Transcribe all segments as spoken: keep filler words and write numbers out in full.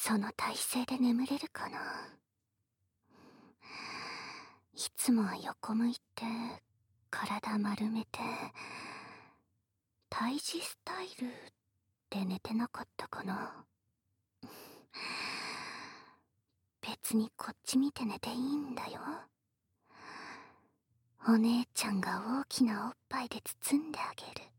その体勢で眠れるかな。いつもは横向いて体丸めて胎児スタイルで寝てなかったかな。別にこっち見て寝ていいんだよ。お姉ちゃんが大きなおっぱいで包んであげる。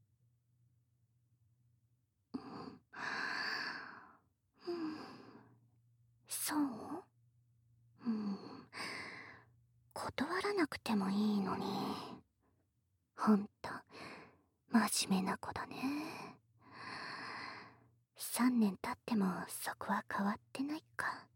うん、そう、うん、断らなくてもいいのに。ほんと真面目な子だね。さんねん経ってもそこは変わってないか。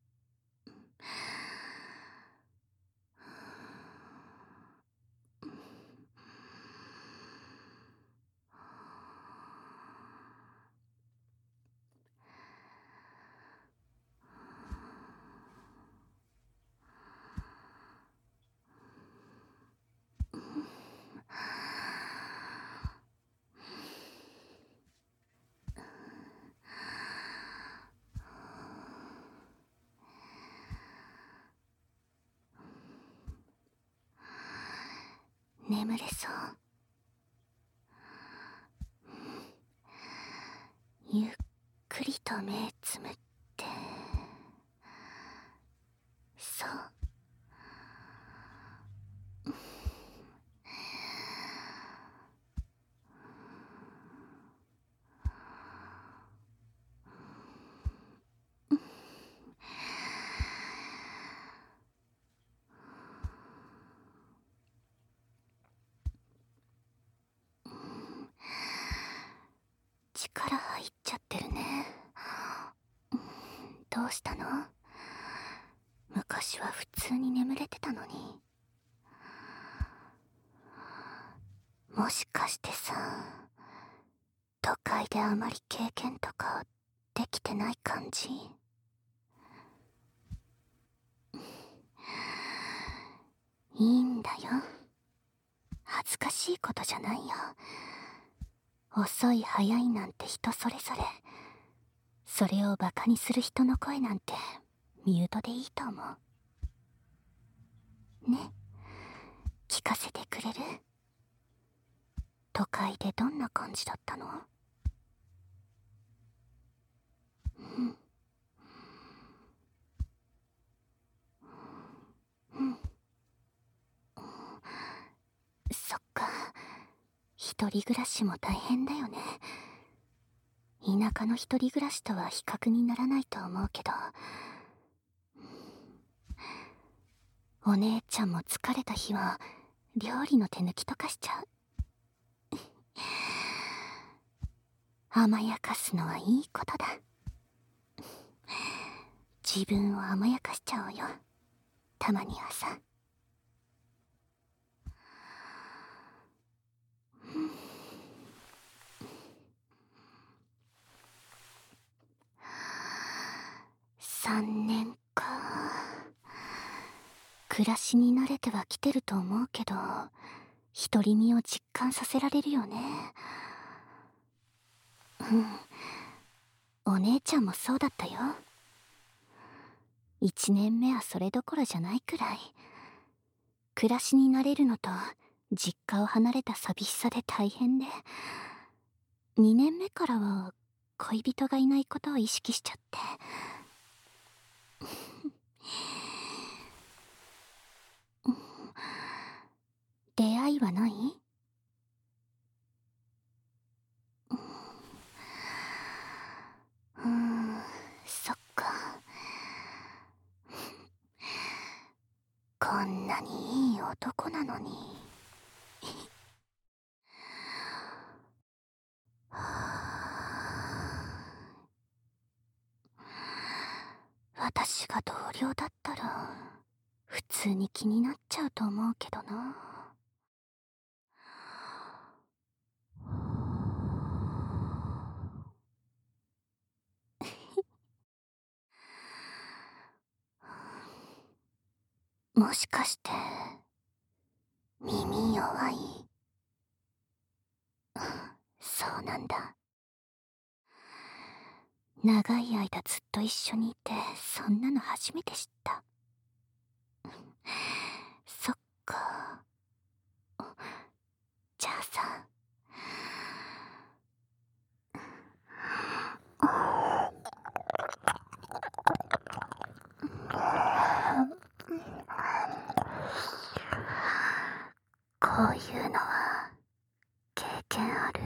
眠れそう。ゆっくりと目つむって。そう、力入っちゃってるね。どうしたの？昔は普通に眠れてたのに。もしかしてさ、都会であまり経験とかできてない感じ？いいんだよ。恥ずかしいことじゃないよ。遅い早いなんて人それぞれ。それをバカにする人の声なんてミュートでいいと思う。ね、聞かせてくれる？都会でどんな感じだったの？うん。うん。そっか。一人暮らしも大変だよね。田舎の一人暮らしとは比較にならないと思うけど、お姉ちゃんも疲れた日は料理の手抜きとかしちゃう。甘やかすのはいいことだ。自分を甘やかしちゃおうよ、たまにはさ。さんねんか。暮らしに慣れてはきてると思うけど、独り身を実感させられるよね。うん、お姉ちゃんもそうだったよ。一年目はそれどころじゃないくらい。暮らしに慣れるのと実家を離れた寂しさで大変で、二年目からは恋人がいないことを意識しちゃって。出会いはない？うーん、そっか。こんなにいい男なのに。私が同僚だったら普通に気になっちゃうと思うけどな。もしかして耳弱い？そうなんだ。 長い間ずっと一緒にいてそんなの初めて知った。そっか。じゃあさ、こういうのは経験ある？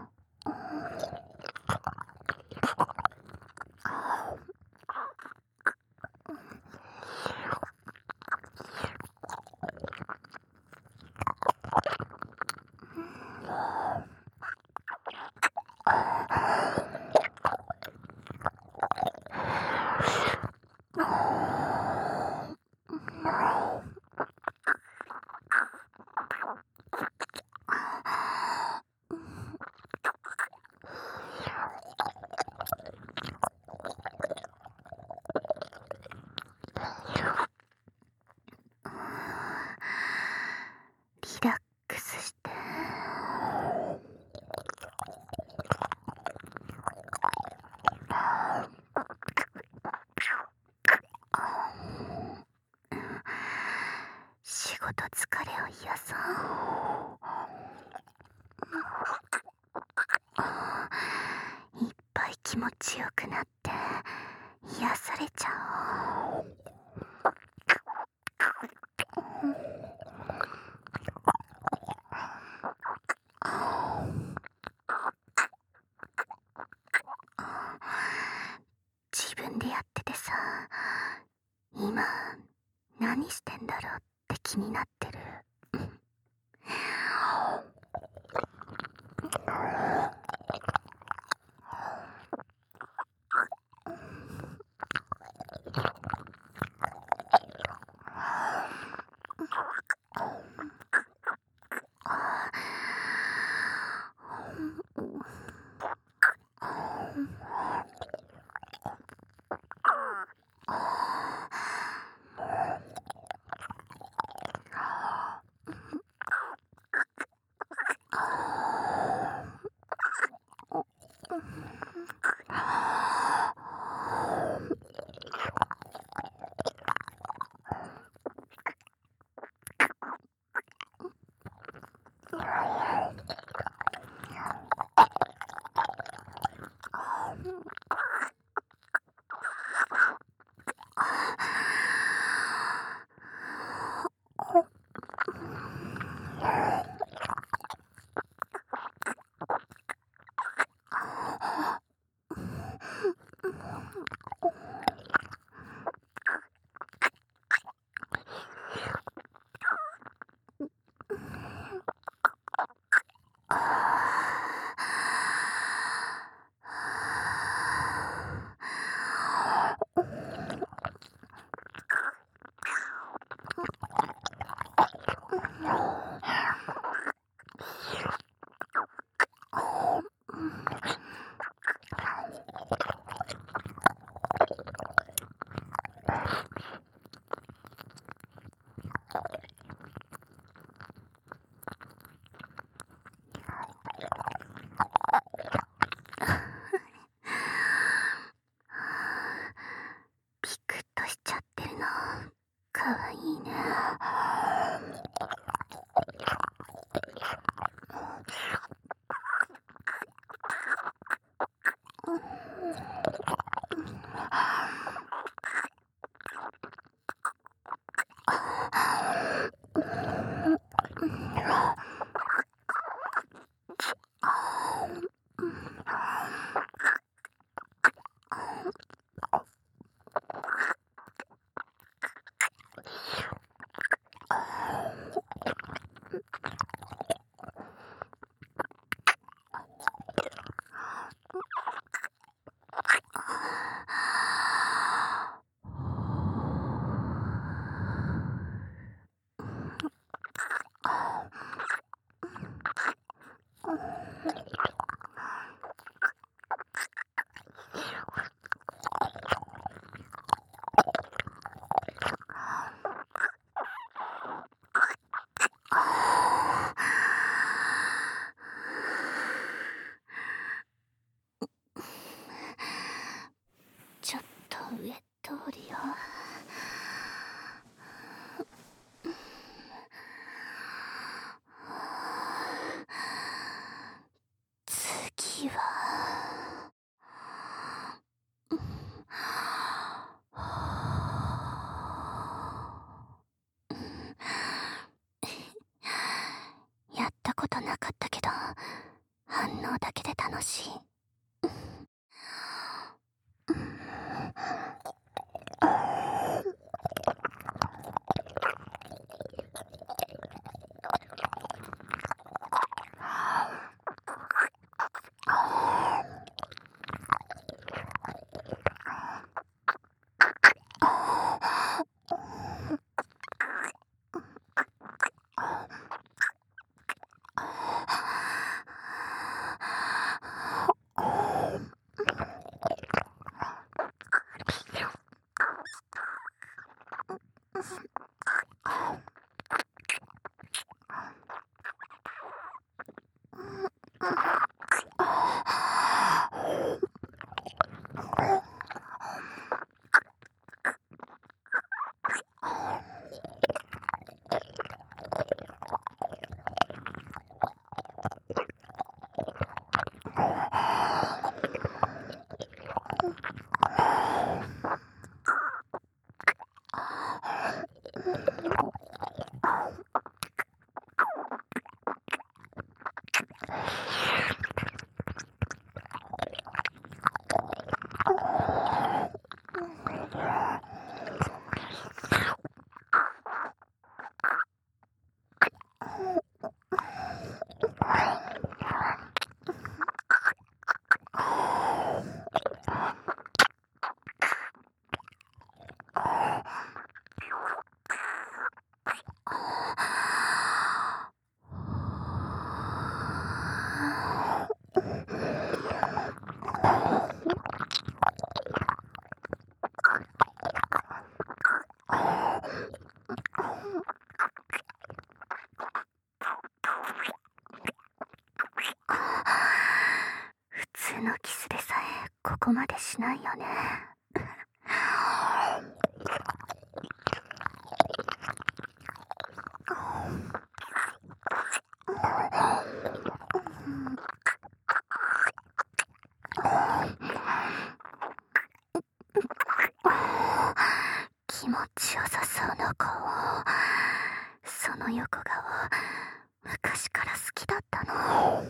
リラックスして。仕事疲れを癒そう。いっぱい気持ちよくなって癒されちゃおう。自分でやっててさ、今何してんだろうって気になってる。ピクッとしちゃってるのかわいいね。 上通るよ。次はやったことなかったけど反応だけで楽しい。普通のキスでさえここまでしないよね。気持ちよさそうな顔。その横顔昔から好きだったの。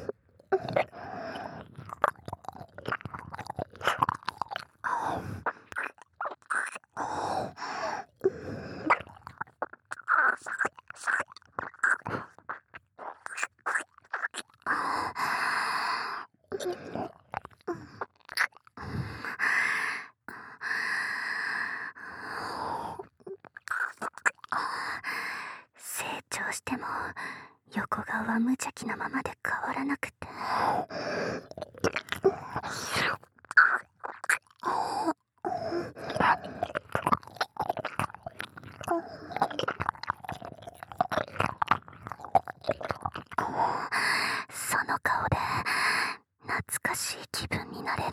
成長しても横顔は無邪気なままで変わらなくて。その顔で懐かしい気分になれる。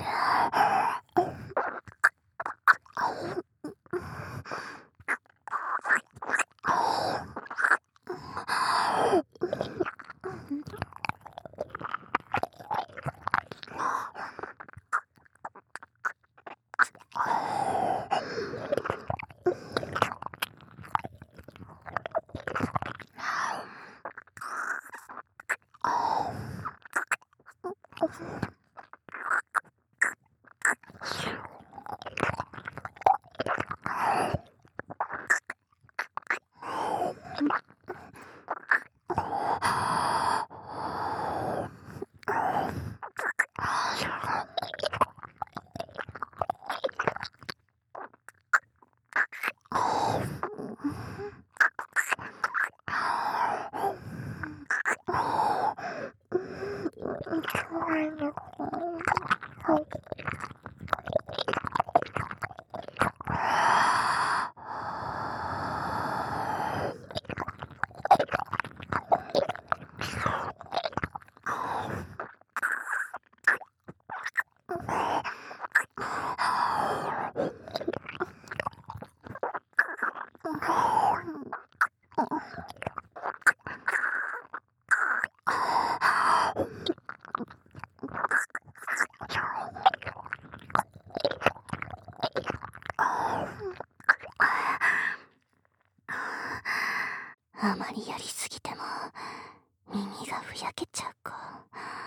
あまりやりすぎても耳がふやけちゃうか。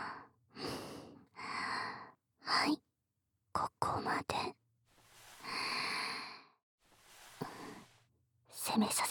はい、ここまで。攻めさ